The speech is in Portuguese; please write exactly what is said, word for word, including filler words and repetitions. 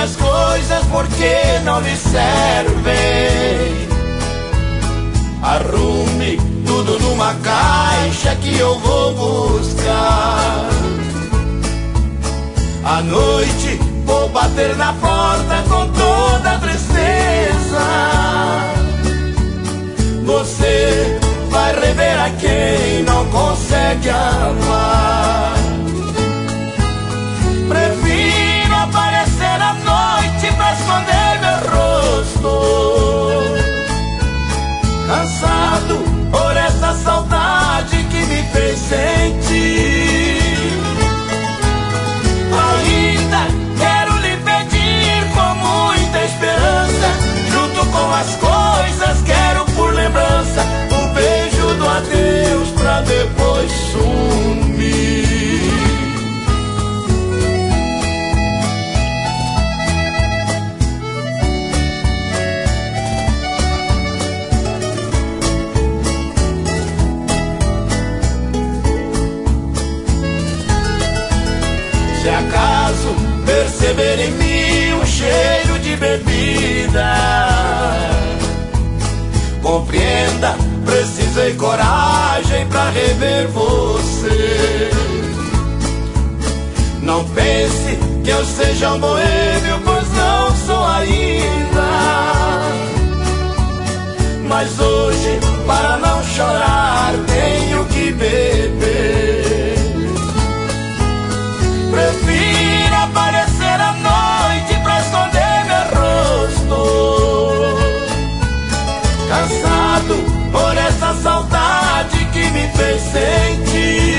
as coisas porque não lhe servem. Arrume tudo numa caixa que eu vou buscar. À noite vou bater na porta com toda a tristeza. Você vai rever a quem não consegue amar. Prefiro aparecer à noite pra esconder meu rosto, cansado por essa saudade que me fez sentir. Ainda quero lhe pedir com muita esperança, junto com as coisas quero por lembrança um beijo do adeus pra depois sumir. Se acaso perceber em mim um cheiro de bebida, compreenda, precisei coragem pra rever você. Não pense que eu seja um boêmio, pois não sou ainda. Mas hoje, para não chorar, tenho que beber. Prefiro aparecer à noite pra esconder meu rosto, cansado por essa saudade que me fez sentir.